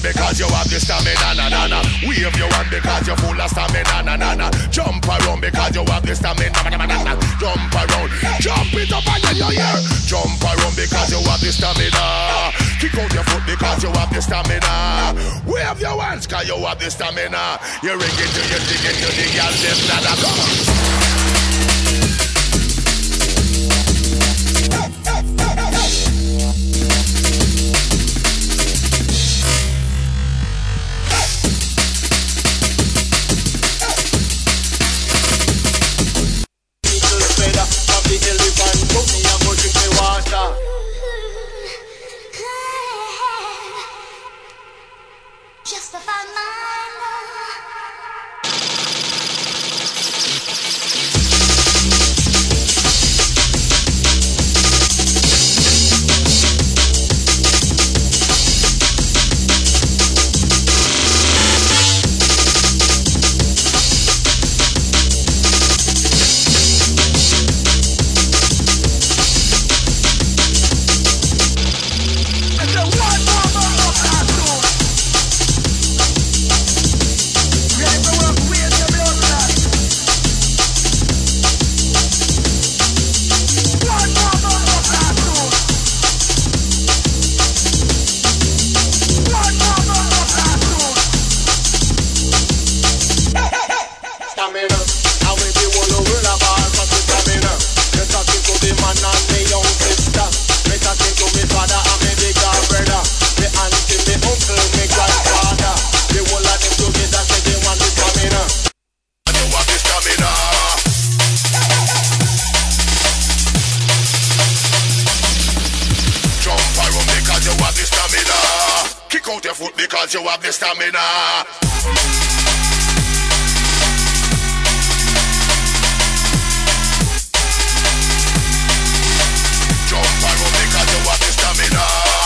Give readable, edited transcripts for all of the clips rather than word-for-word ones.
one because you have the stamina, na na na. Wave your one because you're full of stamina, na na na. Jump around because you have the stamina, na na na na. Jump around, jump it up and you hear. Jump around because you have the stamina. Kick out your foot because you have the stamina. Wave your hands because you have the stamina. You ring it to you, dig it to the girl, them nada. Come on. Because you have the stamina. Jump around because you have the stamina.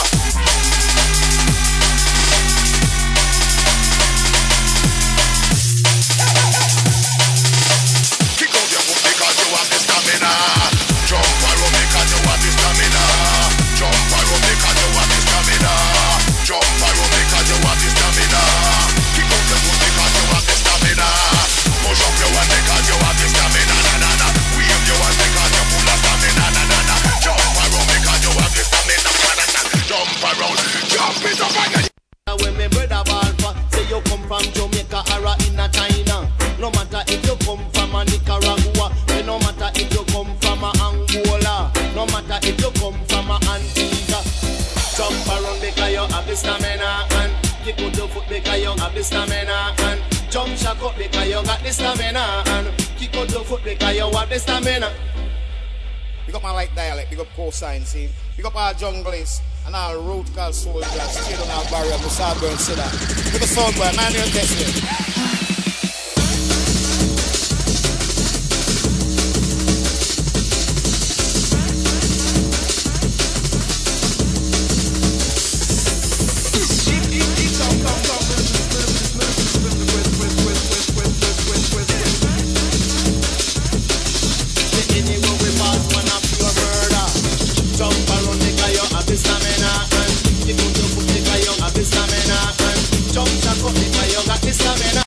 Kick out your foot because you have the stamina. Jump around because you have the stamina. Jump around because you have the stamina. Jump around because you have the stamina. Kick out your foot because you have the stamina. Push up your one because you have the stamina. Na na na. Wave your one because you're full of stamina. Na na na. Jump around because you have the stamina. Na na na. Jump around. Jump it up again. When my brother Balfa say you come from Jamaica or in a China, no matter if you come from a Nicaragua, no matter if you come from a Angola, no matter if you come from a Antigua. Jump around because you have the stamina, and kick out your foot because you have the stamina, and jump shack up because you got the stamina, and kick out your foot because you have the stamina. Big up my light dialect, big up cosine scene, big up our junglers and our road call soldiers, straight on our barrier, the Southburn Cedar. Big up sound boy, man, you're testing. Anyway.